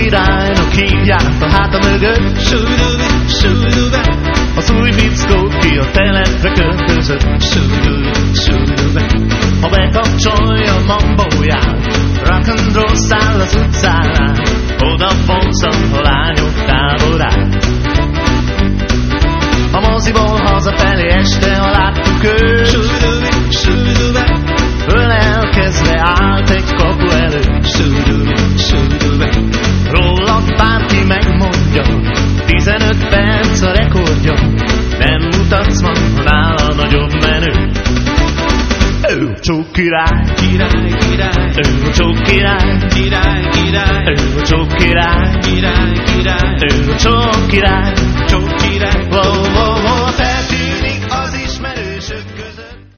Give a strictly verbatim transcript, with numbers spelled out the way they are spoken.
királynak hívják a háta mögött. Sudubi, sudubi, az új fickó ki a telepre költözött. Sudubi, sudubi, ha bekapcsolja a mambóját, rock'n'roll száll az utcánál, oda vonzom a lányok táborát. A moziból hazafelé este, ha láttuk őt, sudubi, sudubi, ölelkezve állt egy kapu előtt. Sudubi, sudubi, róla bárki megmondja, tizenöt perc a rekordja, nem mutatsz ma, nála nagyobb menő. Ő a csók király, Király, király, ő a csók király, király, király, ő a csók király, király, király, ő a csók király, csók király, wow, wow.